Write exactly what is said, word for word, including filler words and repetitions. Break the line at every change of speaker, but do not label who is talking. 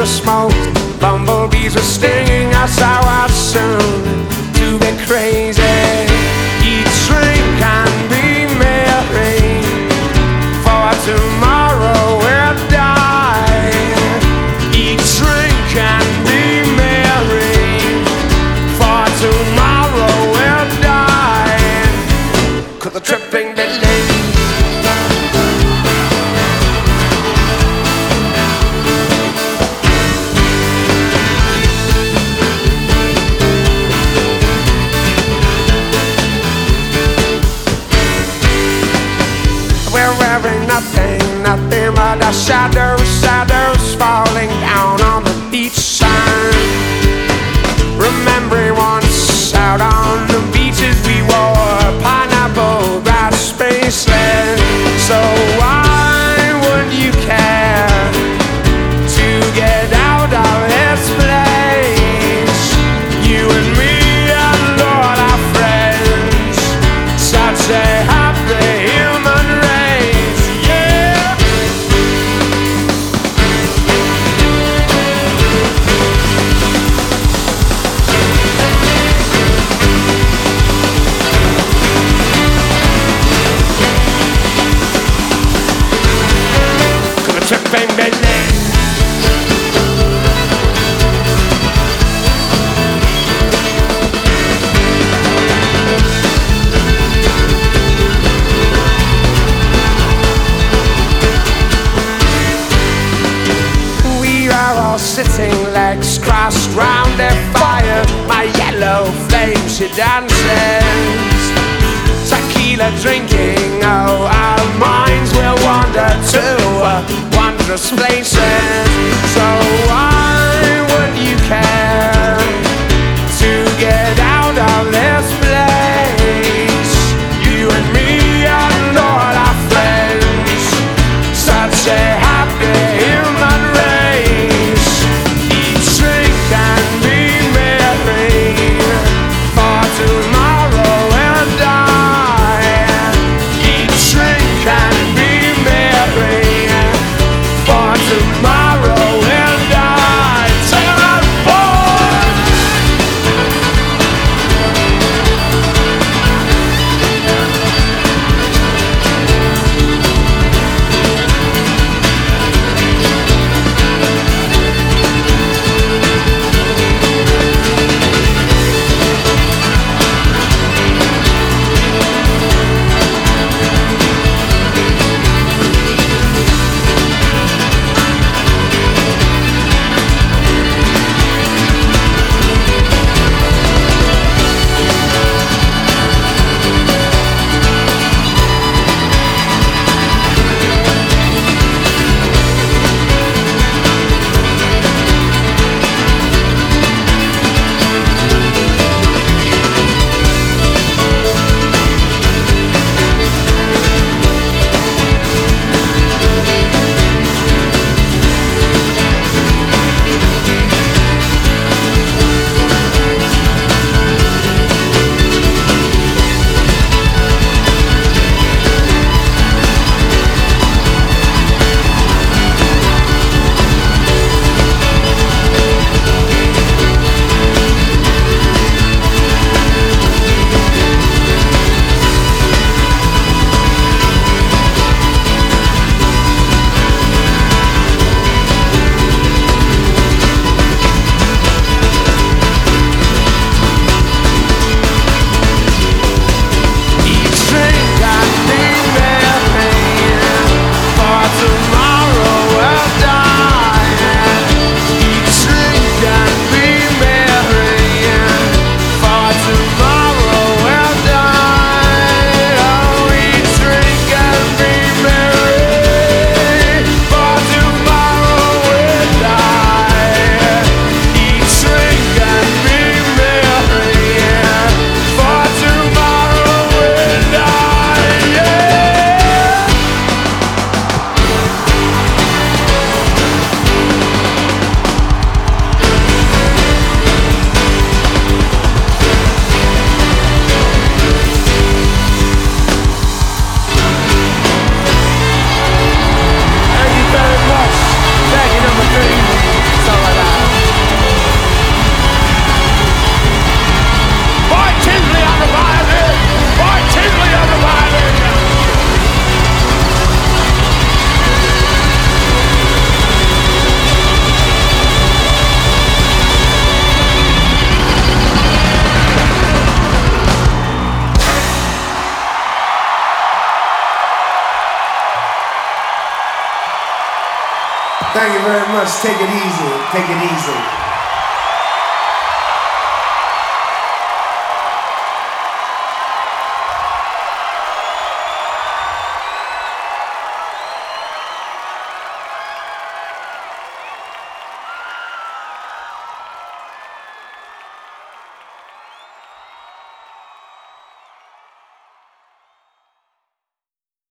were smoked, bumblebees were stinging us. How I soon to be crazy. Eat, drink, and be merry, for tomorrow we'll die. Eat, drink, and be merry, for tomorrow we'll die. 'Cause the trip ain't delayed. We're wearing nothing, nothing but our shadows, shadows falling down on the beach sand. Remembering once out on the beaches we wore pineapple grass spaceland. So why would you care to get out of this place? You and me and Lord our friends, such a happy human race, yeah. The trip ain't been late. We are all sitting, legs crossed round a fire. My yellow flame, she dances. Tequila drinking, oh, our minds will wander to uh, wondrous places. So why would you care to get out of this place? You and me and Lord our friends, such a happy human race. Eat, drink, and be merry, for tomorrow we'll die. Eat, drink, and be merry, for tomorrow we'll die. Take it out, boy! Thank you very much. Take it easy. Take it easy.